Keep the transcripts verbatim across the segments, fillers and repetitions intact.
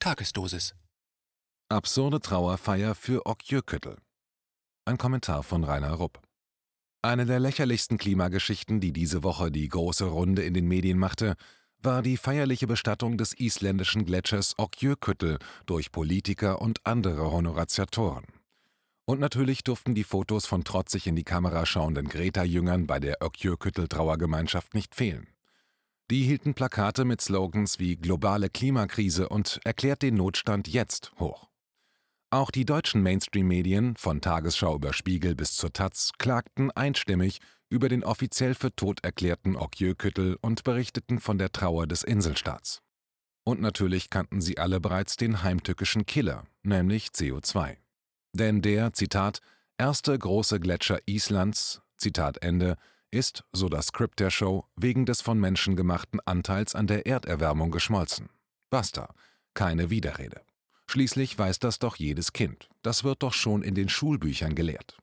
Tagesdosis. Absurde Trauerfeier für Okjökull. Ein Kommentar von Rainer Rupp. Eine der lächerlichsten Klimageschichten, die diese Woche die große Runde in den Medien machte, war die feierliche Bestattung des isländischen Gletschers Okjökull durch Politiker und andere Honoratiatoren. Und natürlich durften die Fotos von trotzig in die Kamera schauenden Greta-Jüngern bei der Okjökull-Trauergemeinschaft nicht fehlen. Die hielten Plakate mit Slogans wie »Globale Klimakrise« und »Erklärt den Notstand jetzt« hoch. Auch die deutschen Mainstream-Medien, von Tagesschau über Spiegel bis zur Taz, klagten einstimmig über den offiziell für tot erklärten Okjökull und berichteten von der Trauer des Inselstaats. Und natürlich kannten sie alle bereits den heimtückischen Killer, nämlich C O zwei. Denn der, Zitat, »erste große Gletscher Islands«, Zitat Ende, ist, so das Skript der Show, wegen des von Menschen gemachten Anteils an der Erderwärmung geschmolzen. Basta, keine Widerrede. Schließlich weiß das doch jedes Kind. Das wird doch schon in den Schulbüchern gelehrt.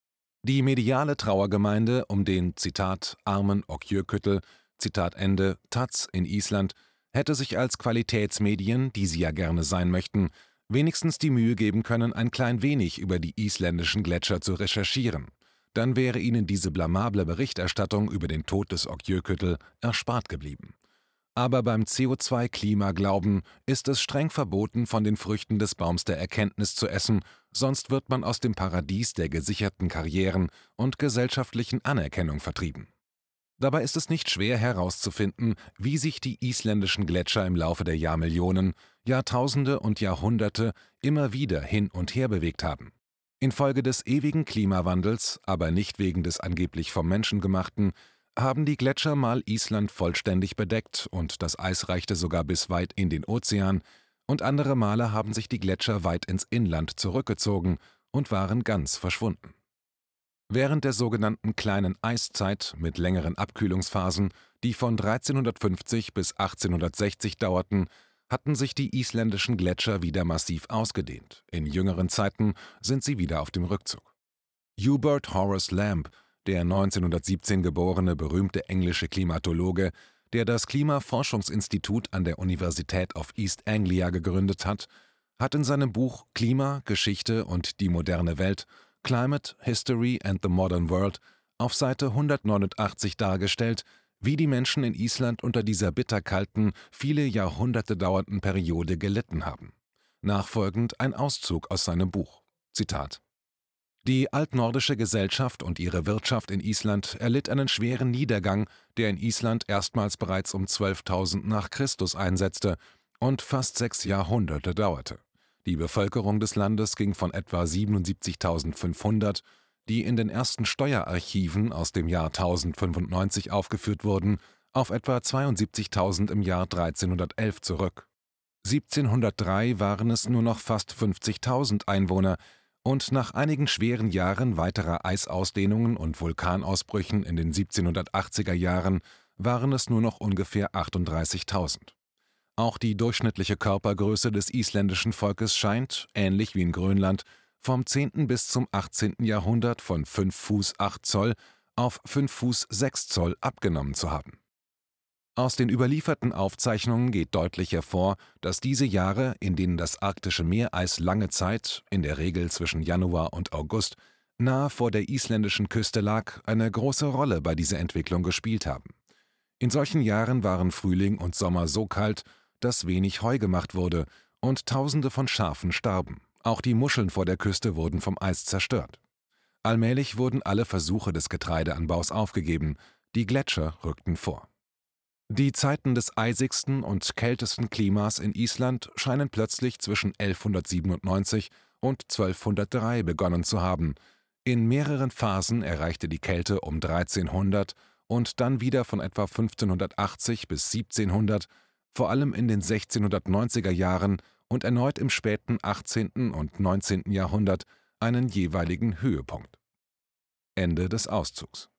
Die mediale Trauergemeinde um den, Zitat, armen Okjökull, Zitat Ende, Taz in Island, hätte sich als Qualitätsmedien, die sie ja gerne sein möchten, wenigstens die Mühe geben können, ein klein wenig über die isländischen Gletscher zu recherchieren. Dann wäre ihnen diese blamable Berichterstattung über den Tod des Okjökull erspart geblieben. Aber beim C O zwei Klimaglauben ist es streng verboten, von den Früchten des Baums der Erkenntnis zu essen, sonst wird man aus dem Paradies der gesicherten Karrieren und gesellschaftlichen Anerkennung vertrieben. Dabei ist es nicht schwer herauszufinden, wie sich die isländischen Gletscher im Laufe der Jahrmillionen, Jahrtausende und Jahrhunderte immer wieder hin und her bewegt haben. Infolge des ewigen Klimawandels, aber nicht wegen des angeblich vom Menschen gemachten, haben die Gletscher mal Island vollständig bedeckt und das Eis reichte sogar bis weit in den Ozean, und andere Male haben sich die Gletscher weit ins Inland zurückgezogen und waren ganz verschwunden. Während der sogenannten kleinen Eiszeit mit längeren Abkühlungsphasen, die von dreizehnhundertfünfzig bis achtzehnhundertsechzig dauerten, hatten sich die isländischen Gletscher wieder massiv ausgedehnt. In jüngeren Zeiten sind sie wieder auf dem Rückzug. Hubert Horace Lamb, der neunzehnhundertsiebzehn geborene berühmte englische Klimatologe, der das Klimaforschungsinstitut an der Universität of East Anglia gegründet hat, hat in seinem Buch Klima, Geschichte und die moderne Welt – Climate, History and the Modern World auf Seite hundertneunundachtzig dargestellt, wie die Menschen in Island unter dieser bitterkalten, viele Jahrhunderte dauernden Periode gelitten haben. Nachfolgend ein Auszug aus seinem Buch. Zitat: Die altnordische Gesellschaft und ihre Wirtschaft in Island erlitt einen schweren Niedergang, der in Island erstmals bereits um zwölftausend nach Christus einsetzte und fast sechs Jahrhunderte dauerte. Die Bevölkerung des Landes ging von etwa siebenundsiebzigtausendfünfhundert, die in den ersten Steuerarchiven aus dem Jahr tausendfünfundneunzig aufgeführt wurden, auf etwa zweiundsiebzigtausend im Jahr dreizehnhundertelf zurück. siebzehnhundertdrei waren es nur noch fast fünfzigtausend Einwohner und nach einigen schweren Jahren weiterer Eisausdehnungen und Vulkanausbrüchen in den siebzehnhundertachtziger Jahren waren es nur noch ungefähr achtunddreißigtausend. Auch die durchschnittliche Körpergröße des isländischen Volkes scheint, ähnlich wie in Grönland, vom zehnten bis zum achtzehnten Jahrhundert von fünf Fuß acht Zoll auf fünf Fuß sechs Zoll abgenommen zu haben. Aus den überlieferten Aufzeichnungen geht deutlich hervor, dass diese Jahre, in denen das arktische Meereis lange Zeit, in der Regel zwischen Januar und August, nahe vor der isländischen Küste lag, eine große Rolle bei dieser Entwicklung gespielt haben. In solchen Jahren waren Frühling und Sommer so kalt, dass wenig Heu gemacht wurde und Tausende von Schafen starben. Auch die Muscheln vor der Küste wurden vom Eis zerstört. Allmählich wurden alle Versuche des Getreideanbaus aufgegeben, die Gletscher rückten vor. Die Zeiten des eisigsten und kältesten Klimas in Island scheinen plötzlich zwischen elfhundertsiebenundneunzig und zwölfhundertdrei begonnen zu haben. In mehreren Phasen erreichte die Kälte um dreizehnhundert und dann wieder von etwa fünfzehnhundertachtzig bis siebzehnhundert, vor allem in den sechzehnhundertneunziger Jahren und erneut im späten achtzehnten und neunzehnten Jahrhundert einen jeweiligen Höhepunkt. Ende des Auszugs.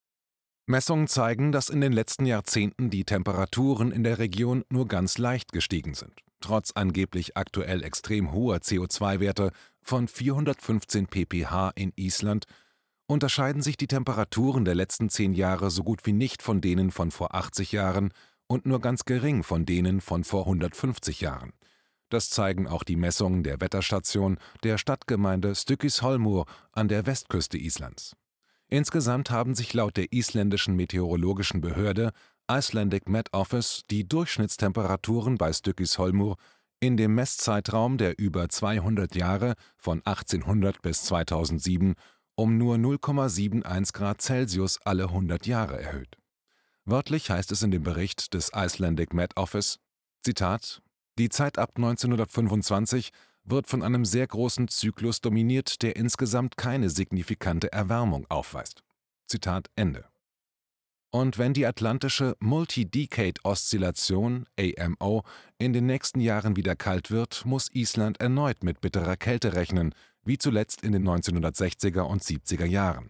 Messungen zeigen, dass in den letzten Jahrzehnten die Temperaturen in der Region nur ganz leicht gestiegen sind. Trotz angeblich aktuell extrem hoher C O zwei Werte von vierhundertfünfzehn pph in Island unterscheiden sich die Temperaturen der letzten zehn Jahre so gut wie nicht von denen von vor achtzig Jahren und nur ganz gering von denen von vor hundertfünfzig Jahren. Das zeigen auch die Messungen der Wetterstation der Stadtgemeinde Stykkishólmur an der Westküste Islands. Insgesamt haben sich laut der isländischen meteorologischen Behörde Icelandic Met Office die Durchschnittstemperaturen bei Stykkishólmur in dem Messzeitraum der über zweihundert Jahre von achtzehnhundert bis zweitausendsieben um nur null Komma einundsiebzig Grad Celsius alle hundert Jahre erhöht. Wörtlich heißt es in dem Bericht des Icelandic Met Office, Zitat, die Zeit ab neunzehnhundertfünfundzwanzig wird von einem sehr großen Zyklus dominiert, der insgesamt keine signifikante Erwärmung aufweist. Zitat Ende. Und wenn die atlantische Multi-Decade-Oszillation A M O in den nächsten Jahren wieder kalt wird, muss Island erneut mit bitterer Kälte rechnen, wie zuletzt in den neunzehnhundertsechziger und siebziger Jahren.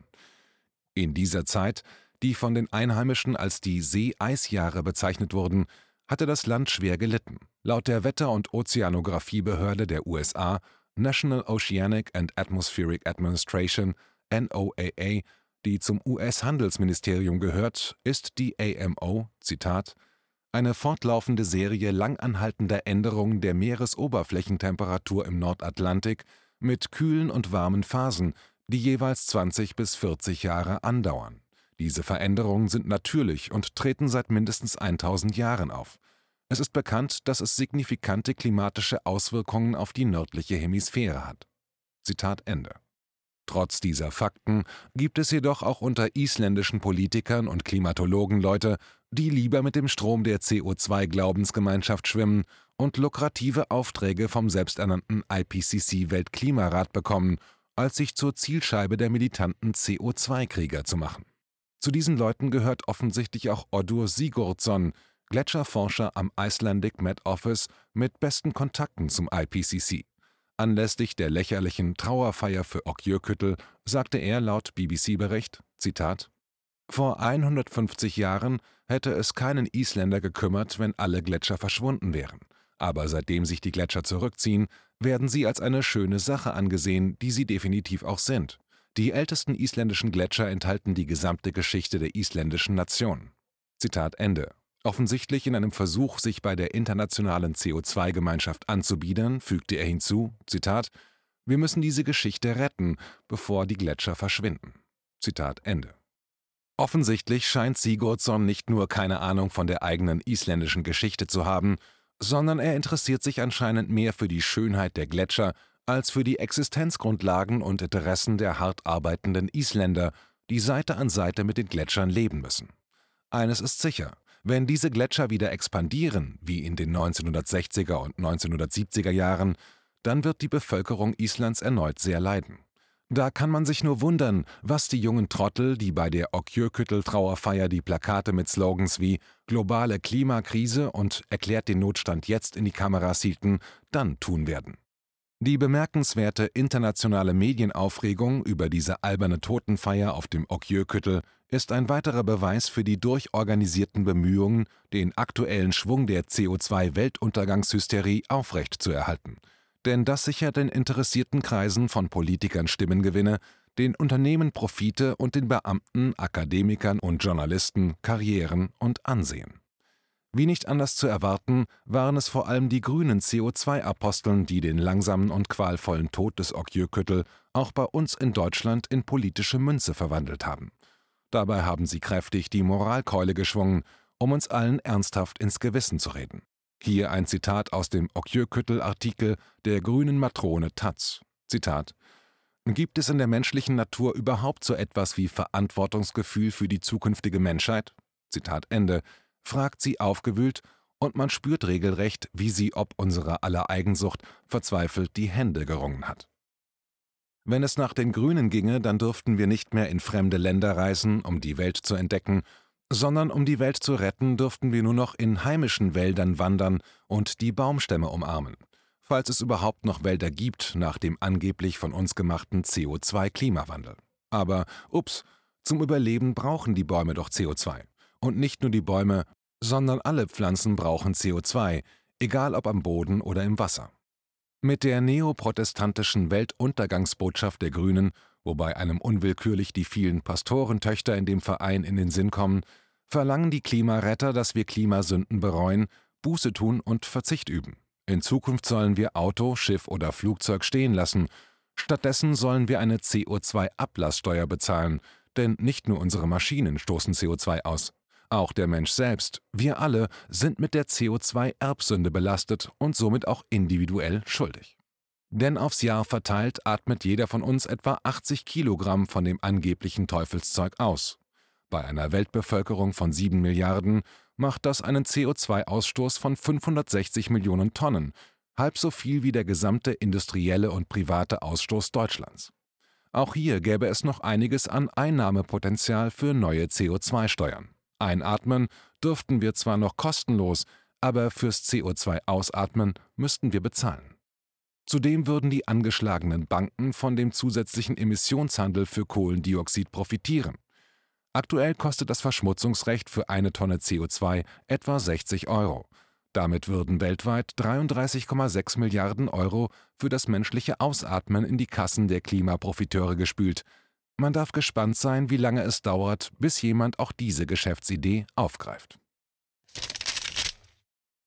In dieser Zeit, die von den Einheimischen als die Seeeisjahre bezeichnet wurden, hatte das Land schwer gelitten. Laut der Wetter- und Ozeanographie-Behörde der U S A, National Oceanic and Atmospheric Administration, N O A A, die zum U S-Handelsministerium gehört, ist die A M O, Zitat, eine fortlaufende Serie langanhaltender Änderungen der Meeresoberflächentemperatur im Nordatlantik mit kühlen und warmen Phasen, die jeweils zwanzig bis vierzig Jahre andauern. Diese Veränderungen sind natürlich und treten seit mindestens tausend Jahren auf. Es ist bekannt, dass es signifikante klimatische Auswirkungen auf die nördliche Hemisphäre hat. Zitat Ende. Trotz dieser Fakten gibt es jedoch auch unter isländischen Politikern und Klimatologen Leute, die lieber mit dem Strom der C O zwei Glaubensgemeinschaft schwimmen und lukrative Aufträge vom selbsternannten I P C C-Weltklimarat bekommen, als sich zur Zielscheibe der militanten C O zwei Krieger zu machen. Zu diesen Leuten gehört offensichtlich auch Oddur Sigurdsson, Gletscherforscher am Icelandic Met Office mit besten Kontakten zum I P C C. Anlässlich der lächerlichen Trauerfeier für Ökjökull sagte er laut B B C-Bericht, Zitat, vor hundertfünfzig Jahren hätte es keinen Isländer gekümmert, wenn alle Gletscher verschwunden wären. Aber seitdem sich die Gletscher zurückziehen, werden sie als eine schöne Sache angesehen, die sie definitiv auch sind. Die ältesten isländischen Gletscher enthalten die gesamte Geschichte der isländischen Nation. Zitat Ende. Offensichtlich in einem Versuch, sich bei der internationalen C O zwei Gemeinschaft anzubiedern, fügte er hinzu, Zitat, wir müssen diese Geschichte retten, bevor die Gletscher verschwinden. Zitat Ende. Offensichtlich scheint Sigurdsson nicht nur keine Ahnung von der eigenen isländischen Geschichte zu haben, sondern er interessiert sich anscheinend mehr für die Schönheit der Gletscher als für die Existenzgrundlagen und Interessen der hart arbeitenden Isländer, die Seite an Seite mit den Gletschern leben müssen. Eines ist sicher, wenn diese Gletscher wieder expandieren, wie in den neunzehnhundertsechziger und neunzehnhundertsiebziger Jahren, dann wird die Bevölkerung Islands erneut sehr leiden. Da kann man sich nur wundern, was die jungen Trottel, die bei der Ökjökull-Trauerfeier die Plakate mit Slogans wie »Globale Klimakrise« und »Erklärt den Notstand jetzt« in die Kameras hielten, dann tun werden. Die bemerkenswerte internationale Medienaufregung über diese alberne Totenfeier auf dem Ökjökull ist ein weiterer Beweis für die durchorganisierten Bemühungen, den aktuellen Schwung der C O zwei Weltuntergangshysterie aufrechtzuerhalten. Denn das sichert den interessierten Kreisen von Politikern Stimmengewinne, den Unternehmen Profite und den Beamten, Akademikern und Journalisten Karrieren und Ansehen. Wie nicht anders zu erwarten, waren es vor allem die grünen C O zwei Aposteln, die den langsamen und qualvollen Tod des Ökjökull auch bei uns in Deutschland in politische Münze verwandelt haben. Dabei haben sie kräftig die Moralkeule geschwungen, um uns allen ernsthaft ins Gewissen zu reden. Hier ein Zitat aus dem Ökjökull-Artikel der grünen Matrone Taz. Zitat: Gibt es in der menschlichen Natur überhaupt so etwas wie Verantwortungsgefühl für die zukünftige Menschheit? Zitat Ende. Fragt sie aufgewühlt, und man spürt regelrecht, wie sie ob unserer aller Eigensucht verzweifelt die Hände gerungen hat. Wenn es nach den Grünen ginge, dann dürften wir nicht mehr in fremde Länder reisen, um die Welt zu entdecken, sondern um die Welt zu retten, dürften wir nur noch in heimischen Wäldern wandern und die Baumstämme umarmen, falls es überhaupt noch Wälder gibt nach dem angeblich von uns gemachten C O zwei Klimawandel. Aber, ups, zum Überleben brauchen die Bäume doch C O zwei. Und nicht nur die Bäume, sondern alle Pflanzen brauchen C O zwei, egal ob am Boden oder im Wasser. Mit der neoprotestantischen Weltuntergangsbotschaft der Grünen, wobei einem unwillkürlich die vielen Pastorentöchter in dem Verein in den Sinn kommen, verlangen die Klimaretter, dass wir Klimasünden bereuen, Buße tun und Verzicht üben. In Zukunft sollen wir Auto, Schiff oder Flugzeug stehen lassen. Stattdessen sollen wir eine C O zwei Ablasssteuer bezahlen, denn nicht nur unsere Maschinen stoßen C O zwei aus. Auch der Mensch selbst, wir alle, sind mit der C O zwei Erbsünde belastet und somit auch individuell schuldig. Denn aufs Jahr verteilt atmet jeder von uns etwa achtzig Kilogramm von dem angeblichen Teufelszeug aus. Bei einer Weltbevölkerung von sieben Milliarden macht das einen C O zwei Ausstoß von fünfhundertsechzig Millionen Tonnen, halb so viel wie der gesamte industrielle und private Ausstoß Deutschlands. Auch hier gäbe es noch einiges an Einnahmepotenzial für neue C O zwei Steuern. Einatmen dürften wir zwar noch kostenlos, aber fürs C O zwei Ausatmen müssten wir bezahlen. Zudem würden die angeschlagenen Banken von dem zusätzlichen Emissionshandel für Kohlendioxid profitieren. Aktuell kostet das Verschmutzungsrecht für eine Tonne C O zwei etwa sechzig Euro. Damit würden weltweit dreiunddreißig Komma sechs Milliarden Euro für das menschliche Ausatmen in die Kassen der Klimaprofiteure gespült. Man darf gespannt sein, wie lange es dauert, bis jemand auch diese Geschäftsidee aufgreift.